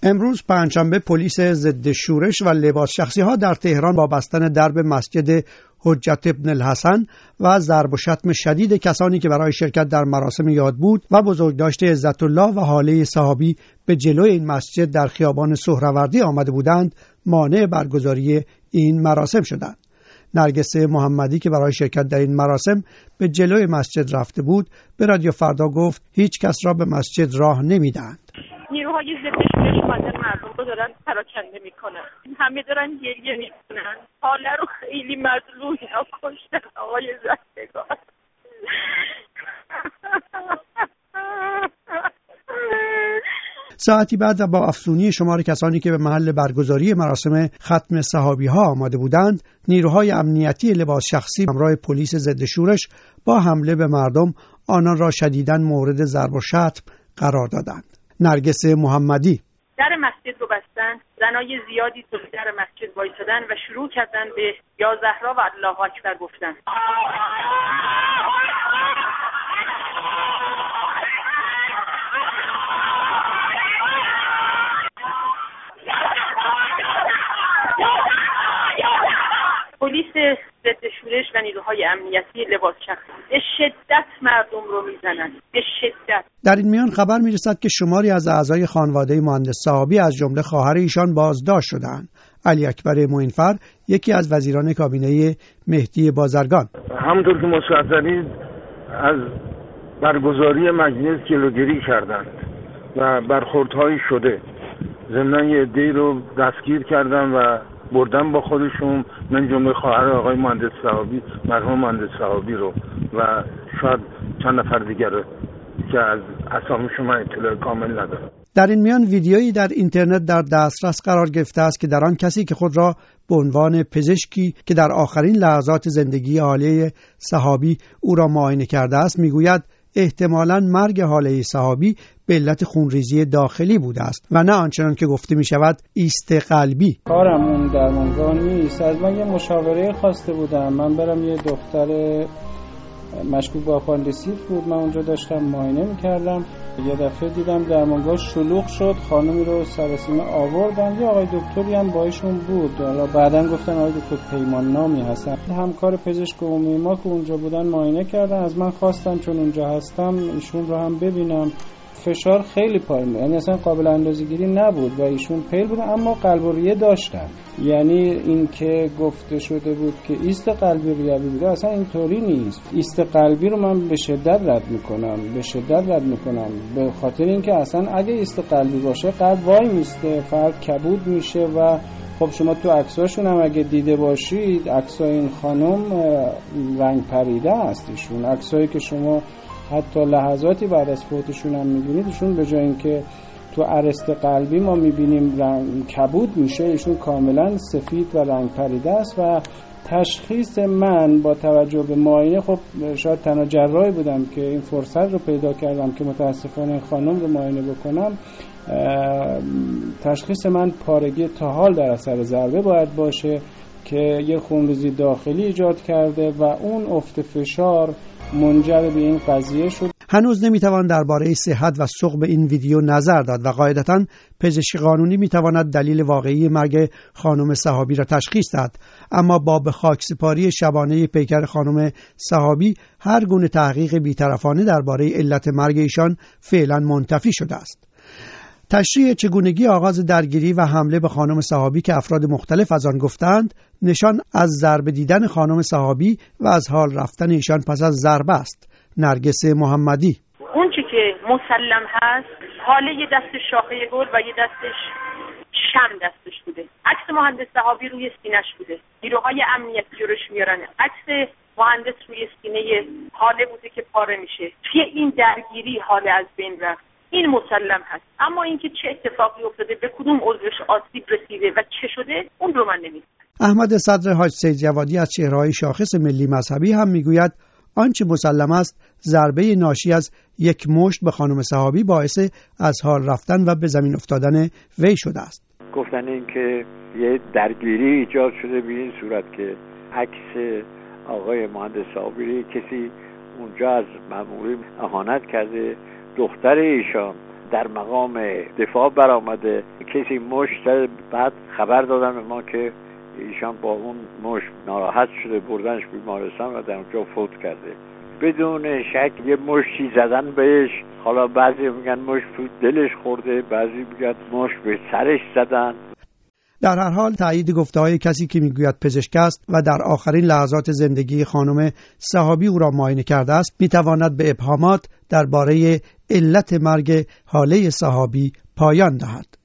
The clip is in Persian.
امروز پنجشنبه پلیس ضد شورش و لباس شخصی ها در تهران با بستن درب مسجد حجت ابن الحسن و ضرب و شتم شدید کسانی که برای شرکت در مراسم یاد بود و بزرگداشت عزت الله و حاله صحابی به جلوی این مسجد در خیابان سهروردی آمده بودند مانع برگزاری این مراسم شدند. نرگس محمدی که برای شرکت در این مراسم به جلوی مسجد رفته بود به رادیو فردا گفت هیچ کس را به مسجد راه نمیدهند. نیروهای ضد شورش اومدن مردم رو دارن پراکنده میکنن، همه دارن گریه میکنن، حاله رو خیلی مظلوم اینا کشتن آقای زندگان. ساعتی بعد و با افزونی شمار کسانی که به محل برگزاری مراسم ختم صحابی ها آمده بودند، نیروهای امنیتی لباس شخصی همراه پلیس ضد شورش با حمله به مردم آنان را شدیداً مورد ضرب و شتم قرار دادند. نرگس محمدی: در مسجد رو بستن، زنای زیادی تو در مسجد وایسادن و شروع کردن به یا زهرا و الله اکبر گفتن. پلیس ضد شورش و نیروهای امنیتی لباس شخصی به شدت مردم رو میزنن، به شدت. در این میان خبر میرسد که شماری از اعضای خانواده مهندس صحابی از جمله خواهر ایشان بازداشت شدند. علی اکبر معینفر یکی از وزیران کابینه مهدی بازرگان: همونطور که مشخص شد از برگزاری مجلس جلوگیری کردند و برخوردهایی شده، ضمن یه عده‌ای رو دستگیر کردن و بردن با خودشون، من جمله خواهر آقای مهندس صحابی، مرحوم مهندس صحابی رو و شاید چند نفر دیگر رو که از اسامیشون من اطلاع کامل ندارم. در این میان ویدیویی در اینترنت در دسترس قرار گرفته است که در آن کسی که خود را به عنوان پزشکی که در آخرین لحظات زندگی حاله صحابی او را معاینه کرده است میگوید احتمالاً مرگ حاله صحابی به علت خونریزی داخلی بوده است و نه آنچنان که گفته می شود ایست قلبی. کارم اون درمانگاه نیست. از من یه مشاوره خواسته بودم من برم یه دختر مشکوک به آپاندیسیت بود، من اونجا داشتم معاینه میکردم، یه دفعه دیدم درمانگاه شلوغ شد، خانمی رو سراسیمه آوردن، یه آقای دکتری هم بایشون بود، حالا بعدن گفتن آقای دکتر پیمان نامی هستن، همکار پزشک عمومی ما که اونجا بودن معاینه کردن، از من خواستن چون اونجا هستم ایشون رو هم ببینم. فشار خیلی پایین بود، یعنی اصلا قابل اندازه‌گیری نبود و ایشون پیل بودن اما قلب و ریه داشتن. یعنی این که گفته شده بود که ایست قلبی ریوی بوده اصلا اینطوری نیست. ایست قلبی رو من به شدت رد میکنم به خاطر اینکه اصلا اگه ایست قلبی باشه قلب وای میسته، فرد کبود میشه و خب شما تو عکساشون هم اگه دیده باشید عکسای این خانم رنگ پریده است، ایشون عکسایی که شما حتی لحظاتی بعد از فوتشون هم میبینید ایشون به جای اینکه تو ارست قلبی ما میبینیم رنگ کبود میشه، ایشون کاملا سفید و رنگ پریده است و تشخیص من با توجه به معاینه، خب شاید تنها جراحی بودم که این فرصت رو پیدا کردم که متاسفانه خانم رو معاینه بکنم، تشخیص من پارگی طحال در اثر ضربه باید باشه که یه خونریزی داخلی ایجاد کرده و اون افت فشار منجر به این قضیه شد. هنوز نمیتوان درباره صحت و ثقب این ویدیو نظر داد و قاعدتاً پزشک قانونی میتواند دلیل واقعی مرگ خانم صحابی را تشخیص دهد، اما با به خاکسپاری شبانه پیکر خانم صحابی هر گونه تحقیق بی‌طرفانه درباره علت مرگ ایشان فعلا منتفی شده است. تشریح چگونگی آغاز درگیری و حمله به خانم صحابی که افراد مختلف از آن گفتند نشان از ضربه دیدن خانم صحابی و از حال رفتن ایشان پس از ضربه است. نرگس محمدی: اون چی که مسلم هست حاله یه دستش شاخه گل و یه دستش شم دستش بوده، عکس مهندس صحابی روی سینه‌ش بوده، نیروهای امنیتی جلوش میارن، عکس مهندس روی سینه حاله بوده که پاره میشه. توی این درگیری حاله از بین رفت، این مسلم هست، اما اینکه چه اتفاقی افتاده، به کدوم عضوش آسیب رسیده و چه شده، اون رو من نمیدونم. احمد صدر حاج سید جوادی از چهره‌های شاخص ملی مذهبی هم میگوید آنچه مسلم است ضربه ناشی از یک مشت به خانم صحابی باعث از حال رفتن و به زمین افتادن وی شده است. گفتن این که یه درگیری ایجاد شده به این صورت که عکس آقای مهندس صحابی کسی اونجا از مأمورین اهانت کرده، دختر ایشان در مقام دفاع برآمده کسی مشت زد. بعد خبر دادن به ما که ایشان با اون مشت ناراحت شده، بردنش بیمارستان و در اونجا فوت کرده. بدون شک یه مشتی زدن بهش. حالا بعضی میگن مشت تو دلش خورده، بعضی میگن مشت به سرش زدن. در هر حال تایید گفته‌های کسی که میگوید پزشک است و در آخرین لحظات زندگی خانم سحابی او را معاینه کرده است میتواند به ابهامات درباره علت مرگ حاله سحابی پایان دهد.